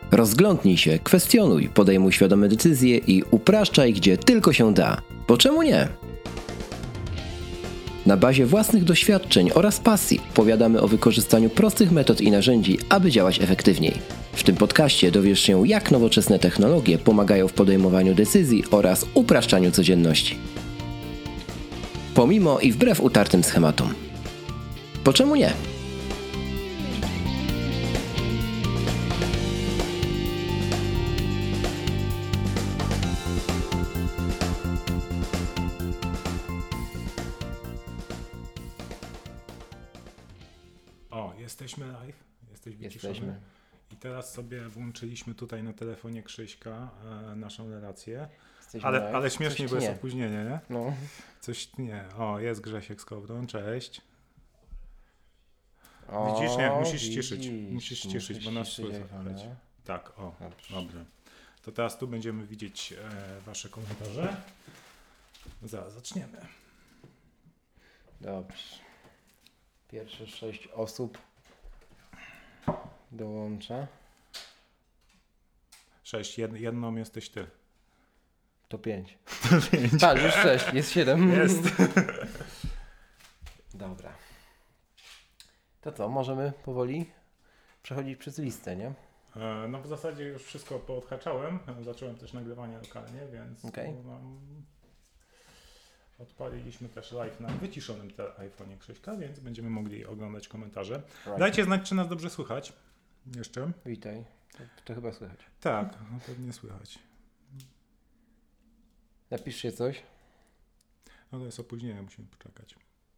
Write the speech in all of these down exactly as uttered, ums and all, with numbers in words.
Rozglądnij się, kwestionuj, podejmuj świadome decyzje i upraszczaj, gdzie tylko się da. Bo czemu nie? Na bazie własnych doświadczeń oraz pasji opowiadamy o wykorzystaniu prostych metod i narzędzi, aby działać efektywniej. W tym podcaście dowiesz się, jak nowoczesne technologie pomagają w podejmowaniu decyzji oraz upraszczaniu codzienności. Pomimo i wbrew utartym schematom. Bo czemu nie? Jesteśmy live, jesteś wyciszony. Jesteśmy. I teraz sobie włączyliśmy tutaj na telefonie Krzyśka e, naszą relację. Jesteśmy ale, live. ale śmiesznie, Coś bo jest nie. opóźnienie, nie? No. Coś nie. O, jest Grzesiek Skowron, cześć. O, widzisz, nie, musisz widzisz, ciszyć, musisz ciszyć, bo nas słychać. iPhone'a. Tak, o, Dobrze. dobrze. To teraz tu będziemy widzieć e, wasze komentarze. Zaraz zaczniemy. Dobrze. Pierwsze sześć osób dołącza. Sześć, Jed, jedną jesteś ty. To pięć. To pięć. Tak, już sześć, jest siedem. Jest. Dobra. To co, możemy powoli przechodzić przez listę, nie? E, no w zasadzie już wszystko poodhaczałem. Zacząłem też nagrywanie lokalnie, więc Okej. mam... odpaliliśmy też live na wyciszonym te- iPhone'ie Krzyśka, więc będziemy mogli oglądać komentarze. Right. Dajcie znać, czy nas dobrze słychać. Jeszcze? Witaj. To, to chyba słychać. Tak, no pewnie słychać. Napiszcie coś. No to jest opóźnienie, musimy poczekać.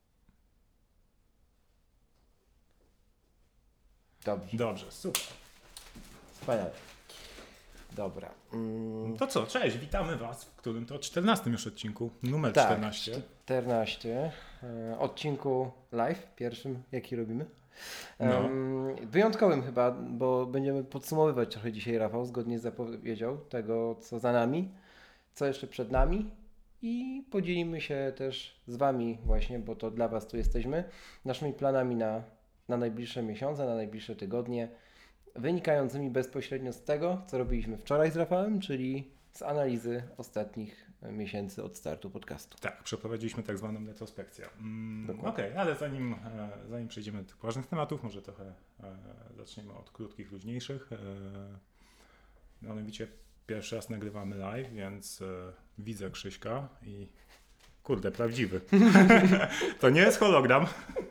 Dobrze. Dobrze, super. Wspaniale. Dobra. Mm. To co, cześć, witamy was w którym to czternastym już odcinku, numer Tak, czternaście. czternaście. E, odcinku live, pierwszym, jaki robimy. No. Um, wyjątkowym chyba, bo będziemy podsumowywać trochę dzisiaj, Rafał, zgodnie z zapowiedzią tego, co za nami, co jeszcze przed nami i podzielimy się też z wami właśnie, bo to dla was tu jesteśmy, naszymi planami na, na najbliższe miesiące, na najbliższe tygodnie, wynikającymi bezpośrednio z tego, co robiliśmy wczoraj z Rafałem, czyli z analizy ostatnich miesięcy od startu podcastu. Tak, przeprowadziliśmy tak zwaną retrospekcję. Mm, Dokładnie. Okej, okay, ale zanim, e, zanim przejdziemy do tych poważnych tematów, może trochę e, zaczniemy od krótkich, luźniejszych. E, mianowicie pierwszy raz nagrywamy live, więc e, widzę Krzyśka i kurde, prawdziwy. To nie jest hologram.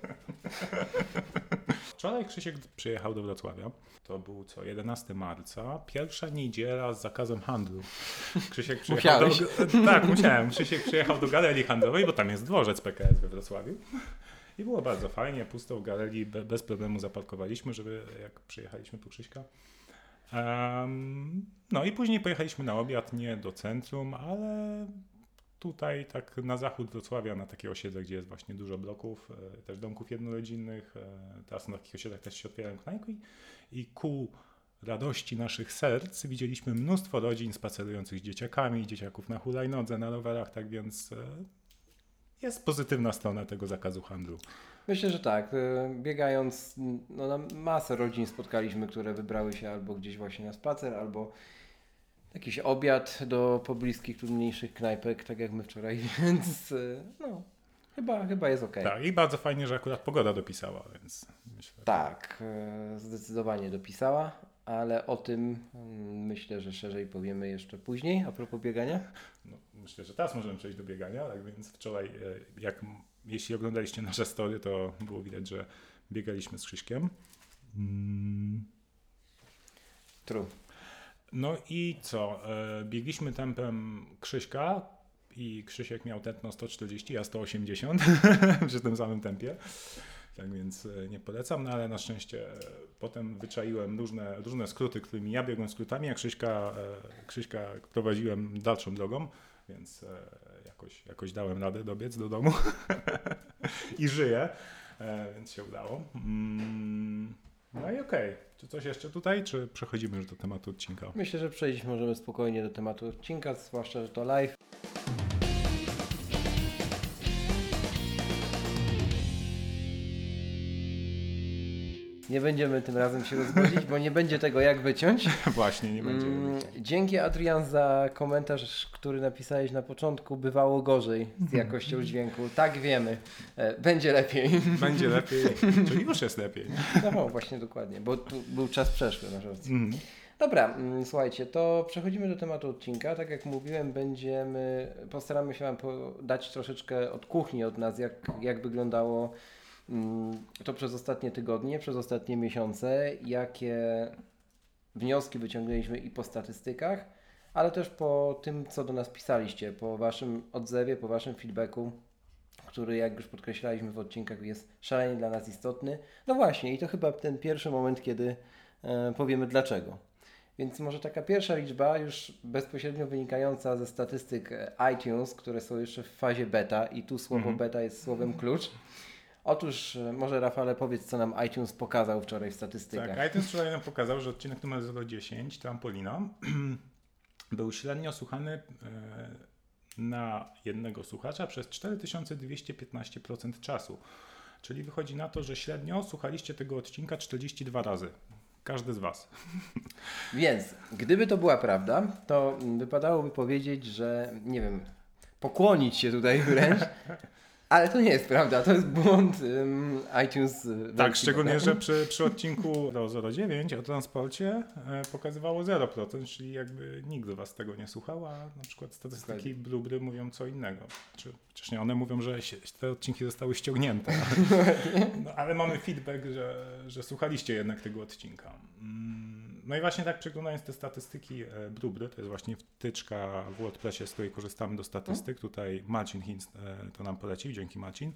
Wczoraj Krzysiek przyjechał do Wrocławia. To był co, jedenastego marca, pierwsza niedziela z zakazem handlu. Krzysiek przyjechał do, Tak, musiałem. Krzysiek przyjechał do galerii handlowej, bo tam jest dworzec P K S we Wrocławiu. I było bardzo fajnie, pusto w galerii, be, bez problemu zaparkowaliśmy, żeby jak przyjechaliśmy po Krzyśka. Um, no i później pojechaliśmy na obiad, nie do centrum, ale tutaj tak na zachód Wrocławia, na takie osiedle, gdzie jest właśnie dużo bloków, e, też domków jednorodzinnych. E, teraz na takich osiedlach też się otwierają knajki i ku radości naszych serc widzieliśmy mnóstwo rodzin spacerujących z dzieciakami, dzieciaków na hulajnodze, na rowerach, tak więc e, jest pozytywna strona tego zakazu handlu. Myślę, że tak. Biegając, no, na masę rodzin spotkaliśmy, które wybrały się albo gdzieś właśnie na spacer, albo jakiś obiad do pobliskich, trudniejszych knajpek, tak jak my wczoraj, więc no, chyba, chyba jest okej. Tak, i bardzo fajnie, że akurat pogoda dopisała, więc myślę. Tak, zdecydowanie dopisała, ale o tym myślę, że szerzej powiemy jeszcze później, a propos biegania. No, myślę, że teraz możemy przejść do biegania, tak więc wczoraj, jak, jeśli oglądaliście nasze story, to było widać, że biegaliśmy z Krzyśkiem. Mm. True. No i co? E, biegliśmy tempem Krzyśka i Krzysiek miał tętno sto czterdzieści, a sto osiemdziesiąt przy tym samym tempie. Tak więc e, nie polecam, no ale na szczęście e, potem wyczaiłem różne, różne skróty, którymi ja biegłem skrótami, a Krzyśka, e, Krzyśka prowadziłem dalszą drogą, więc e, jakoś, jakoś dałem radę dobiec do domu i żyję, e, więc się udało. Mm. No i okej. Okay. Czy coś jeszcze tutaj, czy przechodzimy już do tematu odcinka? Myślę, że przejść możemy spokojnie do tematu odcinka, zwłaszcza, że to live. Nie będziemy tym razem się rozwodzić, bo nie będzie tego jak wyciąć. Właśnie, nie będzie. Mm, dzięki Adrian za komentarz, który napisałeś na początku. Bywało gorzej z jakością dźwięku. Tak wiemy. E, Będzie lepiej. Będzie lepiej, czyli już jest lepiej. Nie? No właśnie, dokładnie, bo tu był czas przeszły na rację. Mm. Dobra, mm, słuchajcie, to przechodzimy do tematu odcinka. Tak jak mówiłem, będziemy, postaramy się Wam po- dać troszeczkę od kuchni od nas, jak, jak wyglądało mm, to przez ostatnie tygodnie, przez ostatnie miesiące, jakie wnioski wyciągnęliśmy i po statystykach, ale też po tym, co do nas pisaliście, po Waszym odzewie, po Waszym feedbacku, który, jak już podkreślaliśmy w odcinkach, jest szalenie dla nas istotny. No właśnie, i to chyba ten pierwszy moment, kiedy e, powiemy dlaczego. Więc może taka pierwsza liczba, już bezpośrednio wynikająca ze statystyk iTunes, które są jeszcze w fazie beta i tu słowo Mhm. beta jest słowem klucz. Otóż e, może Rafale powiedz, co nam iTunes pokazał wczoraj w statystykach. Tak, iTunes wczoraj nam pokazał, że odcinek numer zero dziesięć, Trampolina, był średnio słuchany e, na jednego słuchacza przez cztery tysiące dwieście piętnaście procent czasu. Czyli wychodzi na to, że średnio słuchaliście tego odcinka czterdzieści dwa razy. Każdy z Was. Więc gdyby to była prawda, to mm, wypadałoby powiedzieć, że nie wiem, pokłonić się tutaj wręcz, ale to nie jest prawda, to jest błąd um, iTunes. Tak, wersji szczególnie, beta. że przy, przy odcinku zero dziewięć o transporcie e, pokazywało zero procent, czyli jakby nikt z Was tego nie słuchał, a na przykład statystyki Blubry mówią co innego. Czy, chociaż nie, one mówią, że się, te odcinki zostały ściągnięte. No, ale mamy feedback, że, że słuchaliście jednak tego odcinka. Mm, No i właśnie tak przeglądając te statystyki e, Blubry, to jest właśnie wtyczka w WordPressie, z której korzystamy do statystyk. Tutaj Marcin Hinz e, to nam polecił, dzięki Marcin.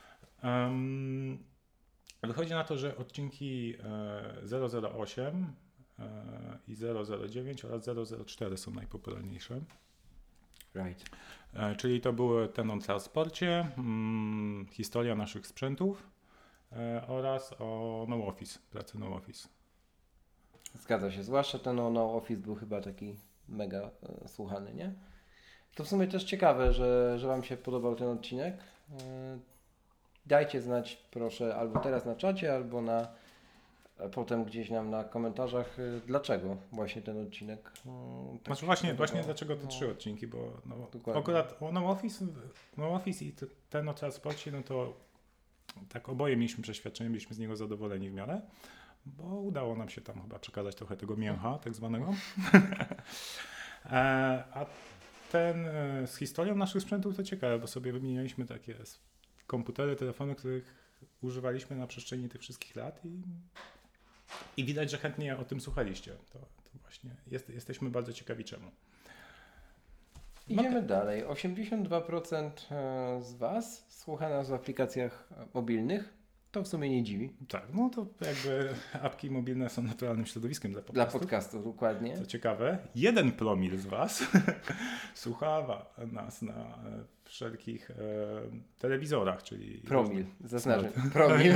Um, Wychodzi na to, że odcinki e, zero zero osiem e, i zero zero dziewięć oraz zero zero cztery są najpopularniejsze. Right. E, czyli to były ten o transporcie, mm, historia naszych sprzętów e, oraz o No Office, pracy No Office. Zgadza się, zwłaszcza ten no, no Office był chyba taki mega e, słuchany, nie? To w sumie też ciekawe, że, że Wam się podobał ten odcinek. E, dajcie znać proszę albo teraz na czacie, albo na a potem gdzieś nam na komentarzach, y, dlaczego właśnie ten odcinek. y, tak Znaczy się właśnie, podobał. właśnie dlaczego te No, trzy odcinki, bo no, Dokładnie. akurat o No Office, no Office i t- ten o transporcie, no to tak oboje mieliśmy przeświadczenie, byliśmy z niego zadowoleni w miarę, bo udało nam się tam chyba przekazać trochę tego mięcha tak zwanego. e, a ten e, z historią naszych sprzętów to ciekawe, bo sobie wymienialiśmy takie s- komputery, telefony, których używaliśmy na przestrzeni tych wszystkich lat i, i widać, że chętnie o tym słuchaliście. To, to właśnie jest, jesteśmy bardzo ciekawi czemu. Idziemy dalej. osiemdziesiąt dwa procent e, z Was słucha nas w aplikacjach mobilnych. To w sumie nie dziwi. Tak, no to jakby apki mobilne są naturalnym środowiskiem dla Dla podcastów. podcastu, dokładnie. Co ciekawe, jeden promil z Was słucha wa- nas na e, wszelkich e, telewizorach, czyli Promil, zaznaczę. Smart. Promil.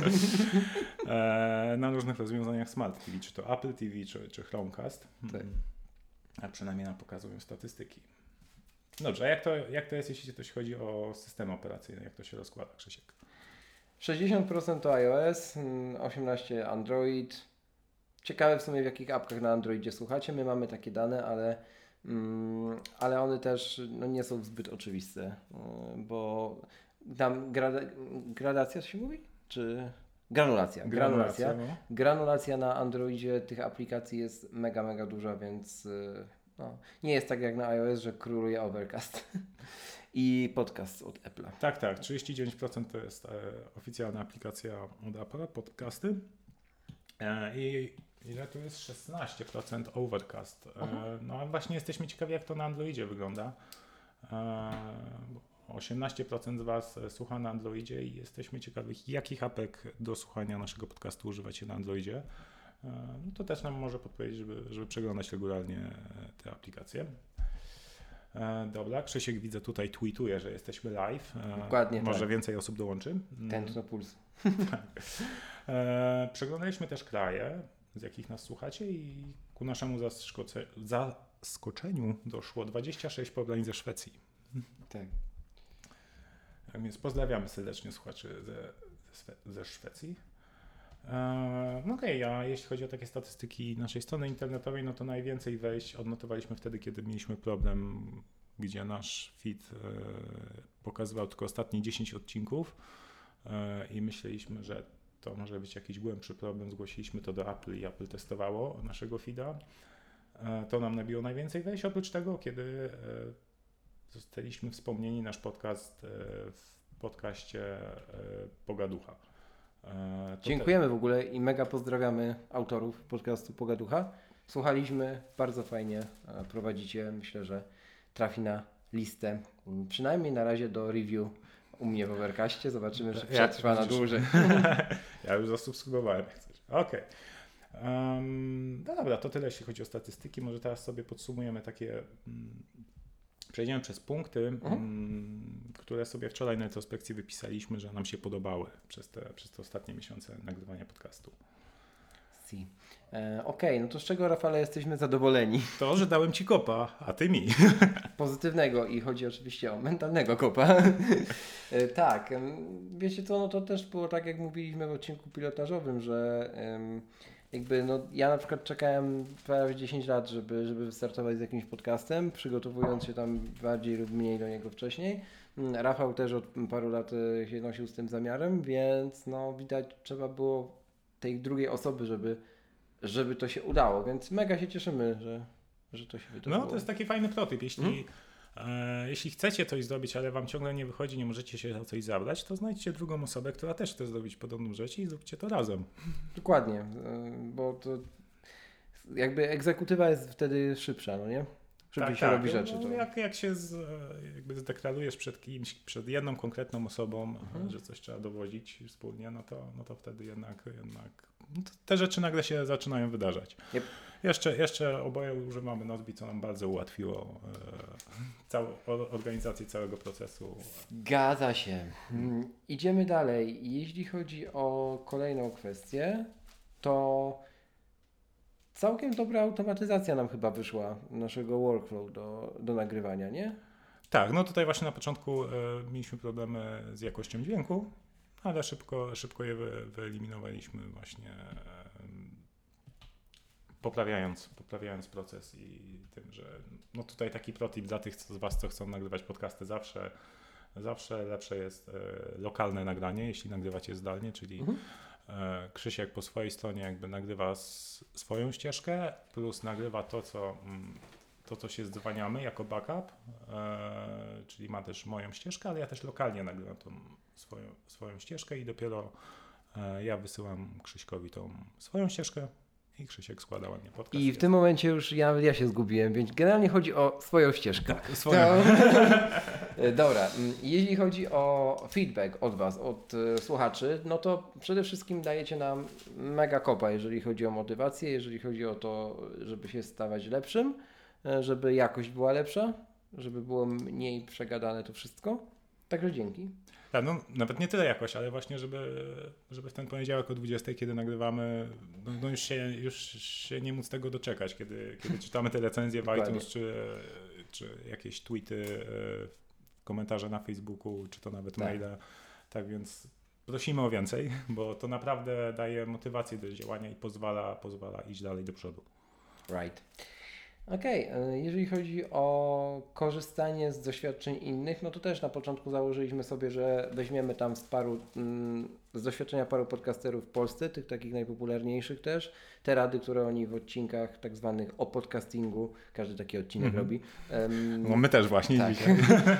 e, na różnych rozwiązaniach Smart T V, czy to Apple T V, czy, czy Chromecast. Tak. A przynajmniej nam pokazują statystyki. Dobrze, a jak to, jak to jest, jeśli ktoś chodzi o systemy operacyjne? Jak to się rozkłada, Krzysiek? sześćdziesiąt procent to iOS, mm, osiemnaście procent Android. Ciekawe w sumie w jakich apkach na Androidzie słuchacie. My mamy takie dane, ale, mm, ale one też no, nie są zbyt oczywiste, y, bo tam grada, gradacja się mówi? Czy granulacja? Granulacja. no. Granulacja na Androidzie tych aplikacji jest mega, mega duża, więc y, no, nie jest tak jak na iOS, że króluje Overcast i podcast od Apple'a. Tak, tak. trzydzieści dziewięć procent to jest e, oficjalna aplikacja od Apple'a, podcasty. E, I ile to jest? szesnaście procent Overcast. E, no a właśnie jesteśmy ciekawi, jak to na Androidzie wygląda. E, osiemnaście procent z Was słucha na Androidzie i jesteśmy ciekawi, jakich apek do słuchania naszego podcastu używacie na Androidzie. E, no to też nam może podpowiedzieć, żeby, żeby przeglądać regularnie te aplikacje. E, dobra, Krzysiek widzę tutaj tweetuje, że jesteśmy live. E, Dokładnie Może tak. więcej osób dołączy. Mm, Tętno puls. e, przeglądaliśmy też kraje, z jakich nas słuchacie i ku naszemu zaskocze, zaskoczeniu doszło dwadzieścia sześć pobrań ze Szwecji. Tak. Tak więc pozdrawiamy serdecznie słuchaczy ze, ze, ze Szwecji. E, no okej, okay, a jeśli chodzi o takie statystyki naszej strony internetowej, no to najwięcej wejść odnotowaliśmy wtedy, kiedy mieliśmy problem, gdzie nasz feed e, pokazywał tylko ostatnie dziesięć odcinków e, i myśleliśmy, że to może być jakiś głębszy problem. Zgłosiliśmy to do Apple i Apple testowało naszego feeda. E, to nam nabiło najwięcej wejść. Oprócz tego, kiedy e, zostaliśmy wspomnieni, nasz podcast e, w podcaście e, Pogaducha. E, Dziękujemy te... w ogóle i mega pozdrawiamy autorów podcastu Pogaducha. Słuchaliśmy, bardzo fajnie prowadzicie. Myślę, że trafi na listę, przynajmniej na razie do review u mnie w Overcaście. Zobaczymy, czy przetrwa na dłużej. Ja już zasubskrybowałem, jak chcesz. Okej. Okay. Um, no dobra, to tyle, jeśli chodzi o statystyki. Może teraz sobie podsumujemy takie... Mm, przejdziemy przez punkty, mhm. mm, które sobie wczoraj na retrospekcji wypisaliśmy, że nam się podobały przez te, przez te ostatnie miesiące nagrywania podcastu. Si. E, Okej, okay, no to z czego, Rafale, jesteśmy zadowoleni? To, że dałem Ci kopa, a Ty mi. Pozytywnego i chodzi oczywiście o mentalnego kopa. e, tak, wiecie co, no to też było tak, jak mówiliśmy w odcinku pilotażowym, że em, jakby no ja na przykład czekałem prawie dziesięć lat, żeby, żeby wystartować z jakimś podcastem, przygotowując się tam bardziej lub mniej do niego wcześniej. Rafał też od paru lat się nosił z tym zamiarem, więc no widać, trzeba było tej drugiej osoby, żeby, żeby to się udało, więc mega się cieszymy, że, że to się wydarzyło. No to jest taki fajny prototyp. Jeśli, hmm? e, jeśli chcecie coś zrobić, ale wam ciągle nie wychodzi, nie możecie się za coś zabrać, to znajdźcie drugą osobę, która też chce zrobić podobną rzecz i zróbcie to razem. Dokładnie, bo to jakby egzekutywa jest wtedy szybsza, no nie? Szybciej tak, się tak. robi rzeczy. No, to... jak, jak się z, jakby zdeklarujesz przed kimś, przed jedną konkretną osobą, mhm. że coś trzeba dowozić wspólnie, no to, no to wtedy jednak, jednak no to te rzeczy nagle się zaczynają wydarzać. Yep. Jeszcze, jeszcze oboje używamy Nozbe, co nam bardzo ułatwiło e, całą organizację całego procesu. Zgadza się. Hmm. Idziemy dalej. Jeśli chodzi o kolejną kwestię, to całkiem dobra automatyzacja nam chyba wyszła naszego workflow do, do nagrywania, nie? Tak, no tutaj właśnie na początku e, mieliśmy problemy z jakością dźwięku, ale szybko, szybko je wy, wyeliminowaliśmy właśnie e, poprawiając, poprawiając proces i tym, że no tutaj taki protip dla tych z Was, co chcą nagrywać podcasty, zawsze, zawsze lepsze jest e, lokalne nagranie, jeśli nagrywacie zdalnie, czyli mhm. Krzysiek po swojej stronie jakby nagrywa swoją ścieżkę, plus nagrywa to, co, to, co się zdwaniamy jako backup, e, czyli ma też moją ścieżkę, ale ja też lokalnie nagrywam tą swoją, swoją ścieżkę i dopiero e, ja wysyłam Krzyśkowi tą swoją ścieżkę i Krzysiek składa ładnie podcast. I w tym momencie już ja, ja się zgubiłem, więc generalnie chodzi o swoją ścieżkę. Tak, swoją. To... Dobra, jeśli chodzi o feedback od Was, od y, słuchaczy, no to przede wszystkim dajecie nam mega kopa, jeżeli chodzi o motywację, jeżeli chodzi o to, żeby się stawać lepszym, żeby jakość była lepsza, żeby było mniej przegadane to wszystko. Także dzięki. Tak, no nawet nie tyle jakoś, ale właśnie, żeby, żeby w ten poniedziałek o dwudziestej, kiedy nagrywamy, no, no już, się, już się nie móc tego doczekać, kiedy, kiedy czytamy te recenzje w iTunes, czy, czy jakieś tweety, komentarze na Facebooku, czy to nawet tak. maile. Tak więc prosimy o więcej, bo to naprawdę daje motywację do działania i pozwala, pozwala iść dalej do przodu. Right. Okej, okay. Jeżeli chodzi o korzystanie z doświadczeń innych, no to też na początku założyliśmy sobie, że weźmiemy tam z paru, z doświadczenia paru podcasterów w Polsce, tych takich najpopularniejszych też, te rady, które oni w odcinkach tak zwanych o podcastingu, każdy taki odcinek mm-hmm. robi. Um, no my też właśnie tak, dzisiaj.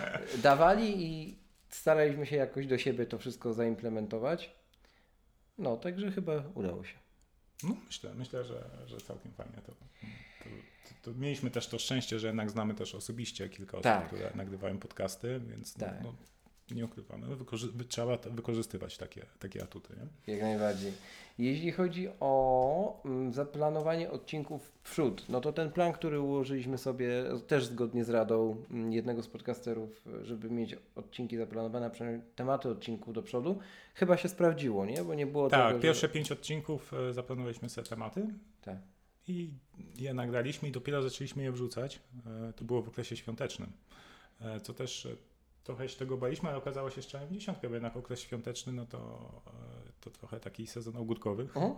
dawali i staraliśmy się jakoś do siebie to wszystko zaimplementować. No, także chyba udało się. No myślę, myślę, że, że całkiem fajnie to... to... To mieliśmy też to szczęście, że jednak znamy też osobiście kilka osób, tak. które nagrywają podcasty, więc tak. no, no, nie ukrywamy, wykorzy- trzeba wykorzystywać takie, takie atuty. Nie? Jak najbardziej. Jeśli chodzi o mm, zaplanowanie odcinków w przód, no to ten plan, który ułożyliśmy sobie też zgodnie z radą jednego z podcasterów, żeby mieć odcinki zaplanowane, przynajmniej tematy odcinków do przodu, chyba się sprawdziło, nie? Bo nie było tak, tego, pierwsze że... pięć odcinków zaplanowaliśmy sobie tematy. Tak. I je nagraliśmy i dopiero zaczęliśmy je wrzucać. To było w okresie świątecznym. Co też trochę się tego baliśmy, ale okazało się strzałem w dziesiątkę, bo jednak okres świąteczny, no to to trochę taki sezon ogórkowy. Uh-huh.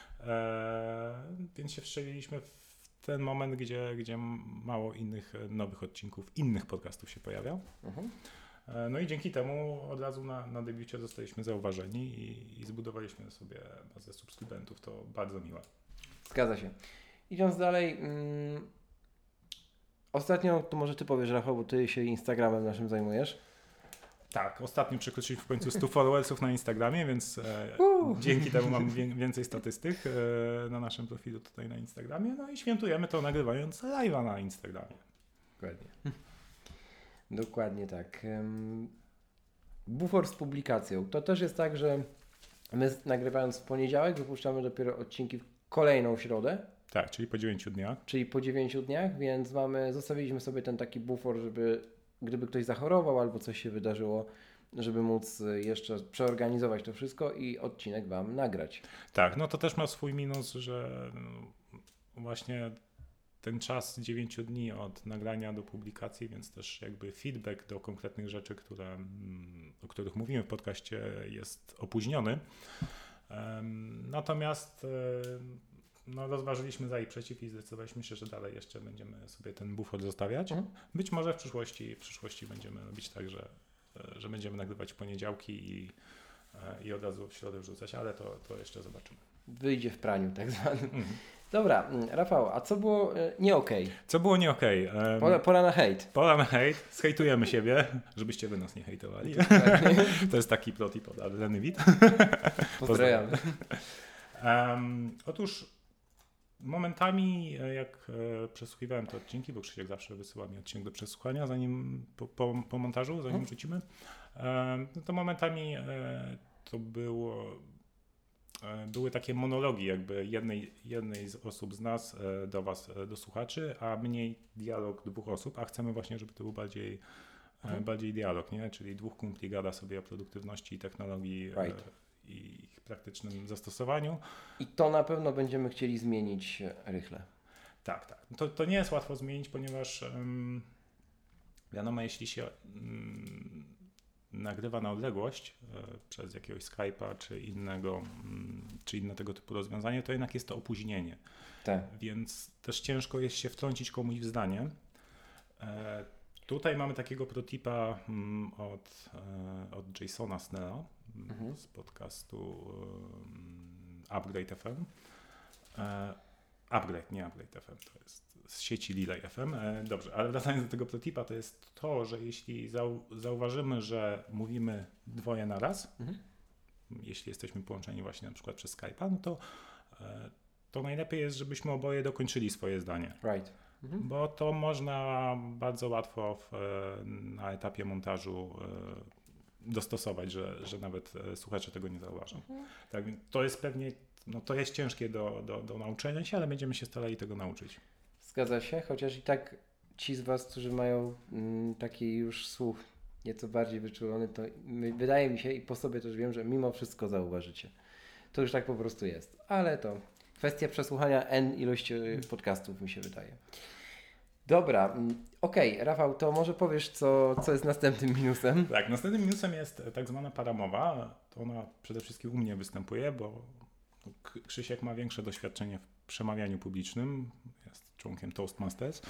E, więc się wstrzeliliśmy w ten moment, gdzie, gdzie mało innych nowych odcinków, innych podcastów się pojawia. Uh-huh. E, no i dzięki temu od razu na, na debiucie zostaliśmy zauważeni i, i zbudowaliśmy sobie bazę subskrybentów. To bardzo miłe. Zgadza się. Idąc dalej, mm, ostatnio, to może ty powiesz, Rafał, bo ty się Instagramem naszym zajmujesz. Tak, ostatnio przekroczyliśmy w końcu stu followersów na Instagramie, więc e, dzięki temu mamy wie, więcej statystyk e, na naszym profilu tutaj na Instagramie. No i świętujemy to nagrywając live'a na Instagramie. Dokładnie. Dokładnie tak. Um, bufor z publikacją. To też jest tak, że my nagrywając w poniedziałek wypuszczamy dopiero odcinki w kolejną środę. Tak, czyli po dziewięciu dniach. Czyli po dziewięciu dniach, więc mamy, zostawiliśmy sobie ten taki bufor, żeby gdyby ktoś zachorował albo coś się wydarzyło, żeby móc jeszcze przeorganizować to wszystko i odcinek Wam nagrać. Tak, no to też ma swój minus, że właśnie ten czas dziewięciu dni od nagrania do publikacji, więc też jakby feedback do konkretnych rzeczy, które, o których mówimy w podcaście, jest opóźniony. Natomiast no, rozważyliśmy za i przeciw i zdecydowaliśmy się, że dalej jeszcze będziemy sobie ten bufor zostawiać. Mhm. Być może w przyszłości, w przyszłości będziemy robić tak, że, że będziemy nagrywać w poniedziałki i, i od razu w środę wrzucać, ale to, to jeszcze zobaczymy. Wyjdzie w praniu tak zwanym. Mhm. Dobra, Rafał, a co było nie okej? Okay? Co było nie okej? Okay? Um, pora, pora na hejt. Pora na hejt. Zhejtujemy siebie, żebyście wy nas nie hejtowali. To jest taki protip od Adleny Witt. Pozdrawiamy. Um, otóż momentami, jak e, przesłuchiwałem te odcinki, bo Krzysiek zawsze wysyła mi odcinek do przesłuchania, zanim po, po, po montażu, zanim hmm. wrzucimy, e, no to momentami e, to było, e, były takie monologi jakby jednej, jednej z osób z nas e, do was, e, do słuchaczy, a mniej dialog dwóch osób, a chcemy właśnie, żeby to był bardziej, hmm. e, bardziej dialog, nie? Czyli dwóch kumpli gada sobie o produktywności i technologii right. e, i ich praktycznym zastosowaniu. I to na pewno będziemy chcieli zmienić rychle. Tak, tak. To, to nie jest łatwo zmienić, ponieważ um, wiadomo, jeśli się um, nagrywa na odległość um, przez jakiegoś Skype'a czy innego, um, czy inne tego typu rozwiązanie, to jednak jest to opóźnienie. Tak. Więc też ciężko jest się wtrącić komuś w zdanie. E, tutaj mamy takiego protipa um, od, e, od Jasona Snella mhm. z podcastu um, Upgrade F M. E, upgrade, nie Upgrade F M, to jest z sieci Relay F M. E, dobrze, ale wracając do tego protipa, to jest to, że jeśli zau, zauważymy, że mówimy dwoje na raz, mhm. jeśli jesteśmy połączeni właśnie na przykład przez Skype'a, no to, e, to najlepiej jest, żebyśmy oboje dokończyli swoje zdanie. Right. Mhm. Bo to można bardzo łatwo w, na etapie montażu e, dostosować, że, że nawet słuchacze tego nie zauważą. Mhm. Tak, to jest pewnie, no to jest ciężkie do, do, do nauczenia się, ale będziemy się starali tego nauczyć. Zgadza się, chociaż i tak ci z Was, którzy mają mm, taki już słuch nieco bardziej wyczulony, to my, wydaje mi się i po sobie też wiem, że mimo wszystko zauważycie. To już tak po prostu jest, ale to kwestia przesłuchania N ilości podcastów mi się wydaje. Dobra, okej, okay, Rafał, to może powiesz, co, co jest następnym minusem? Tak, następnym minusem jest tak zwana para mowa. To ona przede wszystkim u mnie występuje, bo Krzysiek ma większe doświadczenie w przemawianiu publicznym, jest członkiem Toastmasters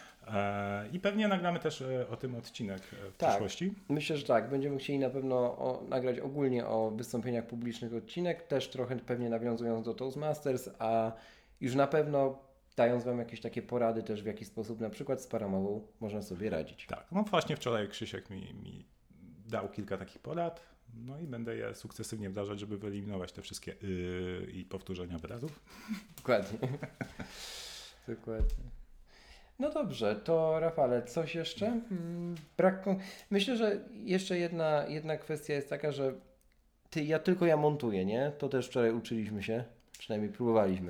i pewnie nagramy też o tym odcinek w tak, przyszłości. Myślę, że tak, będziemy chcieli na pewno o, nagrać ogólnie o wystąpieniach publicznych odcinek, też trochę pewnie nawiązując do Toastmasters, a już na pewno dając Wam jakieś takie porady też, w jaki sposób na przykład z paramową można sobie radzić. Tak, no właśnie wczoraj Krzysiek mi, mi dał kilka takich porad, no i będę je sukcesywnie wdrażać, żeby wyeliminować te wszystkie yy i powtórzenia wyrazów. Dokładnie. Dokładnie. No dobrze, to Rafale, coś jeszcze? Hmm, brak kon- Myślę, że jeszcze jedna, jedna kwestia jest taka, że ty, ja tylko ja montuję, nie? To też wczoraj uczyliśmy się, przynajmniej próbowaliśmy.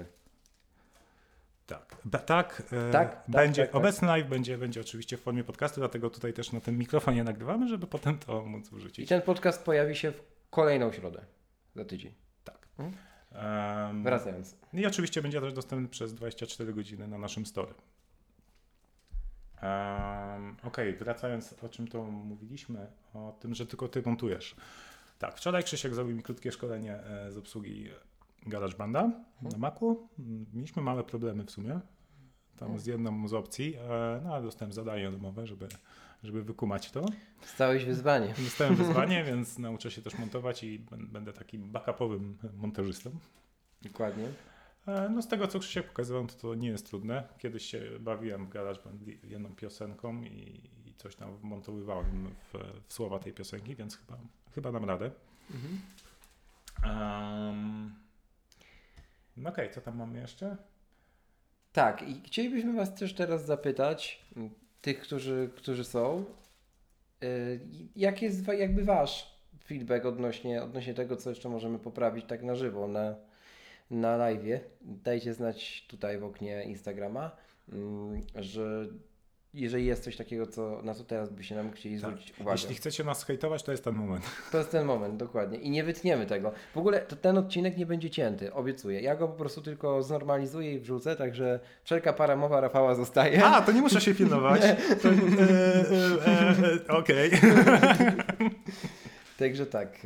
Tak, ba, tak, e, tak, będzie, tak, tak, obecny tak. live będzie, będzie oczywiście w formie podcastu, dlatego tutaj też na tym mikrofonie nagrywamy, żeby potem to móc wrzucić. I ten podcast pojawi się w kolejną środę, za tydzień. Tak. Hmm? Um, Wracając. I oczywiście będzie też dostępny przez dwadzieścia cztery godziny na naszym story. Um, Okej, okay, wracając o czym to mówiliśmy, o tym, że tylko ty montujesz. Tak, wczoraj Krzysiek zrobił mi krótkie szkolenie e, z obsługi GarageBanda hmm. na Macu. Mieliśmy małe problemy w sumie. Tam hmm. z jedną z opcji, e, no ale dostałem zadanie domowe, żeby, żeby wykumać to. Dostałeś wyzwanie. Dostałem wyzwanie, więc nauczę się też montować i będę takim backupowym montażystą. Dokładnie. No z tego, co Krzysiek pokazywał, to, to nie jest trudne. Kiedyś się bawiłem w GarageBand jedną piosenką i, i coś tam wmontowywałem w, w słowa tej piosenki, więc chyba, chyba dam radę. Mhm. Um, no okej, okay, co tam mamy jeszcze? Tak, i chcielibyśmy was też teraz zapytać, tych, którzy, którzy są, yy, jaki jest jakby wasz feedback odnośnie, odnośnie tego, co jeszcze możemy poprawić tak na żywo, na na live'ie. Dajcie znać tutaj w oknie Instagrama, że jeżeli jest coś takiego, co, na co teraz by się nam chcieli zwrócić tak. uwagę. Jeśli chcecie nas hejtować, to jest ten moment. To jest ten moment, dokładnie. I nie wytniemy tego. W ogóle to ten odcinek nie będzie cięty, obiecuję. Ja go po prostu tylko znormalizuję i wrzucę, także wszelka para mowa Rafała zostaje. A, to nie muszę się pilnować. e, e, e, Okej. Także tak.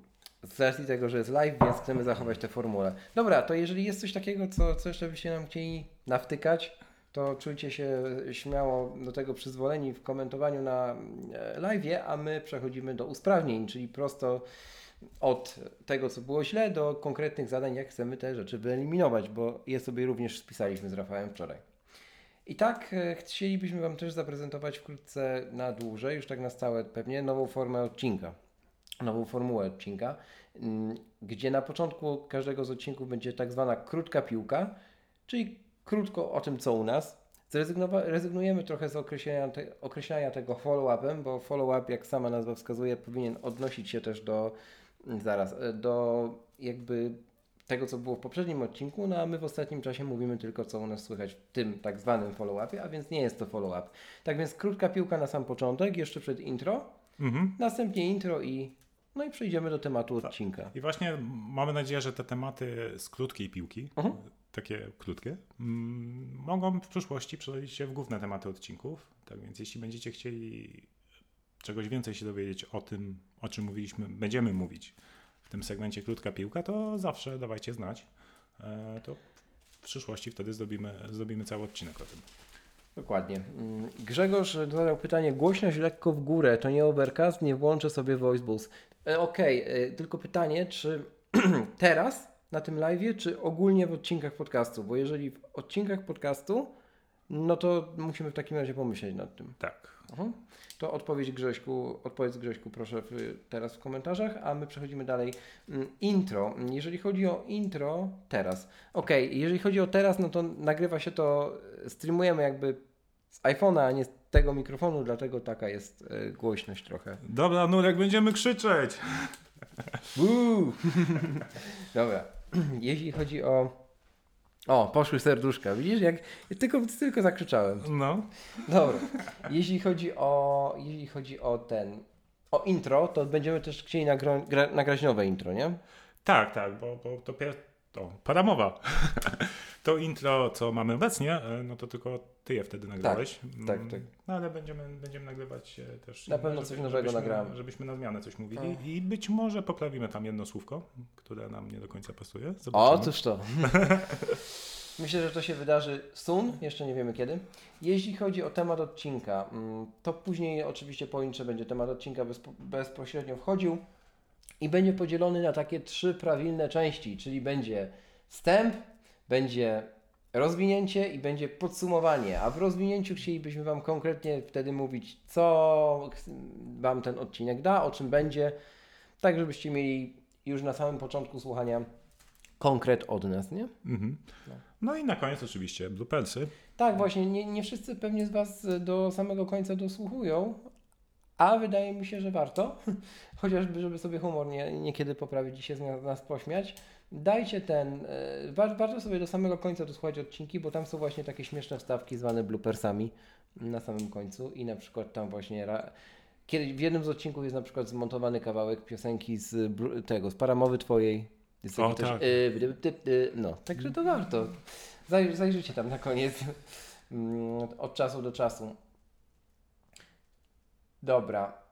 Z racji tego, że jest live, więc chcemy zachować tę formułę. Dobra, to jeżeli jest coś takiego, co, co jeszcze byście nam chcieli nawtykać, to czujcie się śmiało do tego przyzwoleni w komentowaniu na live'ie, a my przechodzimy do usprawnień, czyli prosto od tego, co było źle, do konkretnych zadań, jak chcemy te rzeczy wyeliminować, bo je sobie również spisaliśmy z Rafałem wczoraj. I tak e, chcielibyśmy Wam też zaprezentować wkrótce na dłużej, już tak na stałe pewnie, nową formę odcinka. Nową formułę odcinka, gdzie na początku każdego z odcinków będzie tak zwana krótka piłka, czyli krótko o tym, co u nas. Zrezygnowa- rezygnujemy trochę z określenia, te, określania tego follow-upem, bo follow-up, jak sama nazwa wskazuje, powinien odnosić się też do, zaraz, do jakby tego, co było w poprzednim odcinku, no a my w ostatnim czasie mówimy tylko, co u nas słychać w tym tak zwanym follow-upie, a więc nie jest to follow-up. Tak więc krótka piłka na sam początek, jeszcze przed intro, mhm. następnie intro i no i przejdziemy do tematu tak. odcinka. I właśnie mamy nadzieję, że te tematy z krótkiej piłki, uh-huh. takie krótkie, m- mogą w przyszłości przerodzić się w główne tematy odcinków. Tak więc jeśli będziecie chcieli czegoś więcej się dowiedzieć o tym, o czym mówiliśmy, będziemy mówić w tym segmencie krótka piłka, to zawsze dawajcie znać. E, to w przyszłości wtedy zrobimy, zrobimy cały odcinek o tym. Dokładnie. Grzegorz zadał pytanie, głośność lekko w górę, to nie overcast, nie włączę sobie voice boost. E, Okej, okay. Tylko pytanie, czy teraz na tym live'ie, czy ogólnie w odcinkach podcastu? Bo jeżeli w odcinkach podcastu, no to musimy w takim razie pomyśleć nad tym. Tak. Uh-huh. To odpowiedź Grześku, odpowiedz Grześku proszę w, teraz w komentarzach, a my przechodzimy dalej. Intro. Jeżeli chodzi o intro, teraz. Okej, okay. Jeżeli chodzi o teraz, no to nagrywa się to, streamujemy jakby z iPhone'a, a nie z tego mikrofonu, dlatego taka jest y, głośność trochę. Dobra, Nurek, będziemy krzyczeć. Dobra. Jeśli chodzi o... O, poszły serduszka. Widzisz, jak tylko, tylko zakrzyczałem. No. Dobra. Jeśli chodzi o, jeśli chodzi o ten, o intro, to będziemy też chcieli nagro, gra, nagrać nowe intro, nie? Tak, tak, bo, bo to, pier... to paramowa. To intro, co mamy obecnie, no to tylko ty je wtedy nagrałeś. Tak, tak, tak. No ale będziemy, będziemy nagrywać też. Na pewno coś nowego nagramy. Żebyśmy na zmianę coś mówili tak. I być może poprawimy tam jedno słówko, które nam nie do końca pasuje. Zobaczymy. O, cóż to. Myślę, że to się wydarzy soon, jeszcze nie wiemy kiedy. Jeśli chodzi o temat odcinka, to później oczywiście po intrze będzie temat odcinka bezpo, bezpośrednio wchodził i będzie podzielony na takie trzy prawilne części, czyli będzie wstęp, będzie rozwinięcie i będzie podsumowanie, a w rozwinięciu chcielibyśmy Wam konkretnie wtedy mówić, co Wam ten odcinek da, o czym będzie, tak żebyście mieli już na samym początku słuchania konkret od nas, nie? Mhm. No. no i na koniec oczywiście bloopersy. Tak, właśnie, nie, nie wszyscy pewnie z Was do samego końca dosłuchują, a wydaje mi się, że warto, chociażby, żeby sobie humor nie, niekiedy poprawić i się z nas pośmiać. Dajcie ten, e, warto sobie do samego końca dosłuchać odcinki, bo tam są właśnie takie śmieszne wstawki zwane bloopersami na samym końcu i na przykład tam właśnie ra, kiedy w jednym z odcinków jest na przykład zmontowany kawałek piosenki z tego, z paramowy twojej. Jest o, też, tak. y, y, y, y, no, także to warto. Zaj, zajrzyjcie tam na koniec od czasu do czasu. Dobra.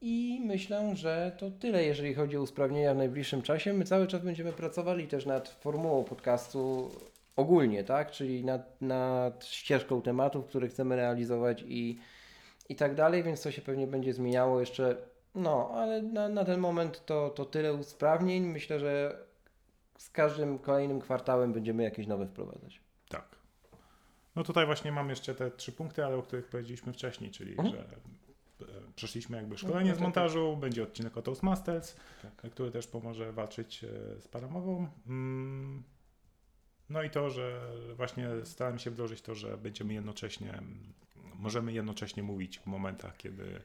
I myślę, że to tyle, jeżeli chodzi o usprawnienia w najbliższym czasie. My cały czas będziemy pracowali też nad formułą podcastu ogólnie, tak? Czyli nad, nad ścieżką tematów, które chcemy realizować i, i tak dalej, więc to się pewnie będzie zmieniało jeszcze. No, ale na, na ten moment to, to tyle usprawnień. Myślę, że z każdym kolejnym kwartałem będziemy jakieś nowe wprowadzać. Tak. No tutaj właśnie mam jeszcze te trzy punkty, ale o których powiedzieliśmy wcześniej, czyli mhm. że przeszliśmy jakby szkolenie z montażu, będzie odcinek o Toastmasters, tak. który też pomoże walczyć z paramową. No i to, że właśnie starałem się wdrożyć to, że będziemy jednocześnie, możemy jednocześnie mówić w momentach, kiedy,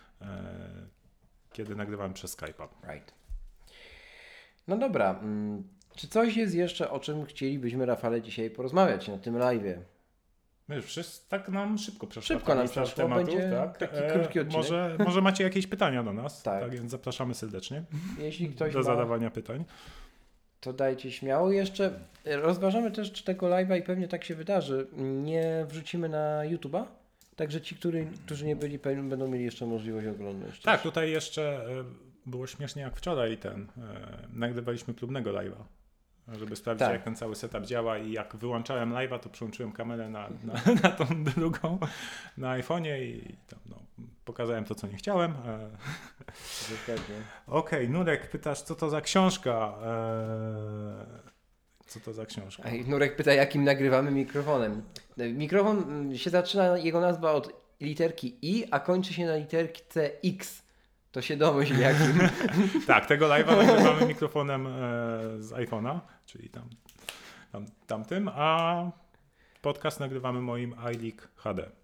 kiedy nagrywamy przez Skype'a. Right. No dobra, czy coś jest jeszcze, o czym chcielibyśmy, Rafale, dzisiaj porozmawiać na tym live'ie? My wszyscy tak nam szybko przeszło. Szybko nam przeszło, tematów, będzie tak? taki krótki odcinek. Może, może macie jakieś pytania do nas, tak. tak więc zapraszamy serdecznie Jeśli ktoś do ma, zadawania pytań. To dajcie śmiało. Jeszcze rozważamy też, czy tego live'a i pewnie tak się wydarzy, nie wrzucimy na YouTube'a, także ci, którzy, którzy nie byli, będą mieli jeszcze możliwość oglądać. Tak, tutaj jeszcze było śmiesznie jak wczoraj ten, nagrywaliśmy próbnego live'a. Żeby sprawdzić, tak. jak ten cały setup działa i jak wyłączałem live'a, to przełączyłem kamerę na, na, na tą drugą na iPhone'ie i tam, no, pokazałem to, co nie chciałem. Dokładnie. Okej, okay, Nurek, pytasz, co to za książka? Eee, co to za książka? Ej, Nurek pyta, jakim nagrywamy mikrofonem. Mikrofon się zaczyna, jego nazwa od literki I, a kończy się na literce X. To się domyśl jakim. Tak, tego live'a nagrywamy mikrofonem e, z iPhone'a, czyli tam, tam, tamtym, a podcast nagrywamy moim iLeak H D.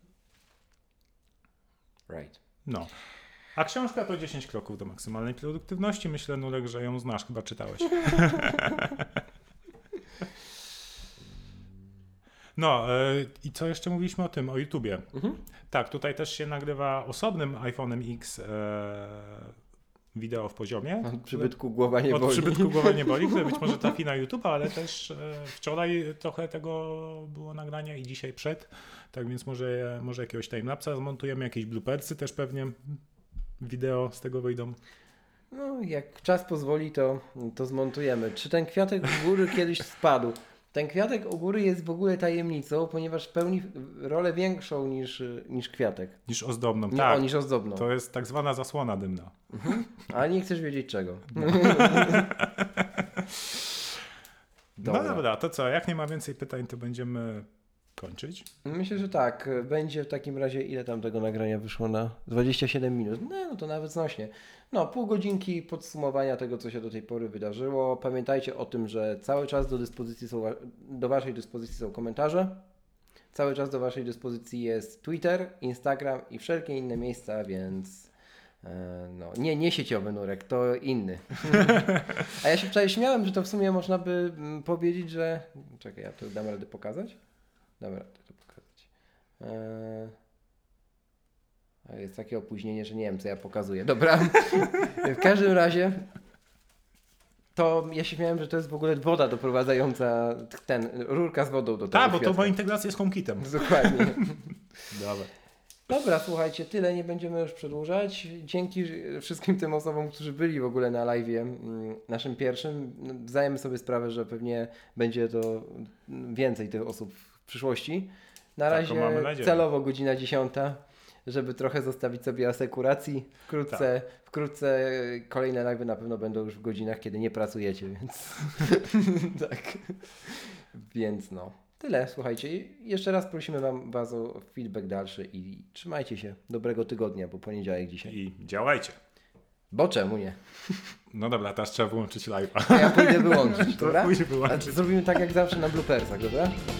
Right. No. A książka to dziesięć kroków do maksymalnej produktywności. Myślę, Nurek, że ją znasz, chyba czytałeś. No e, i co jeszcze mówiliśmy o tym, o YouTubie. Mhm. Tak, tutaj też się nagrywa osobnym iPhone'em X e, wideo w poziomie. Od przybytku głowa nie Od boli. Od przybytku głowa nie boli, które być może trafi na YouTube, ale też e, wczoraj trochę tego było nagrania i dzisiaj przed. Tak więc może, może jakiegoś timelapsa zmontujemy, jakieś bloopersy też pewnie wideo z tego wyjdą. No jak czas pozwoli, to, to zmontujemy. Czy ten kwiatek u góry kiedyś spadł? Ten kwiatek u góry jest w ogóle tajemnicą, ponieważ pełni rolę większą niż, niż kwiatek. Niż ozdobną, nie, tak. O, niż ozdobną. To jest tak zwana zasłona dymna. Mhm. Ale nie chcesz wiedzieć czego. No. Dobra. No dobra, to co? Jak nie ma więcej pytań, to będziemy kończyć? Myślę, że tak. Będzie w takim razie, ile tam tego nagrania wyszło na dwadzieścia siedem minut. No, no to nawet znośnie. No, pół godzinki podsumowania tego, co się do tej pory wydarzyło. Pamiętajcie o tym, że cały czas do dyspozycji są, do Waszej dyspozycji są komentarze. Cały czas do Waszej dyspozycji jest Twitter, Instagram i wszelkie inne miejsca, więc e, no, nie, nie sieciowy Nurek, to inny. A ja się wczoraj śmiałem, że to w sumie można by powiedzieć, że... Czekaj, ja to dam radę pokazać? Dam radę to pokazać. E... Jest takie opóźnienie, że nie wiem, co ja pokazuję. Dobra. W każdym razie to ja się śmiałem, że to jest w ogóle woda doprowadzająca ten, rurka z wodą do tego Tak, bo kwiatka. to ma integrację z HomeKitem. Dokładnie. Dobra. Dobra, słuchajcie, tyle, nie będziemy już przedłużać. Dzięki wszystkim tym osobom, którzy byli w ogóle na live'ie naszym pierwszym. Zdajemy sobie sprawę, że pewnie będzie to więcej tych osób w przyszłości. Na tak, razie celowo godzina dziesiąta. Żeby trochę zostawić sobie asekuracji. Wkrótce, tak. wkrótce kolejne live'y na pewno będą już w godzinach, kiedy nie pracujecie, więc tak. Więc no, tyle, słuchajcie. Jeszcze raz prosimy wam, was o feedback dalszy i trzymajcie się. Dobrego tygodnia, bo poniedziałek dzisiaj. I działajcie. Bo czemu nie? No dobra, teraz trzeba wyłączyć live'a. A ja pójdę wyłączyć, dobra? Pójdę wyłączyć. A zrobimy tak jak zawsze na bloopersach, dobra?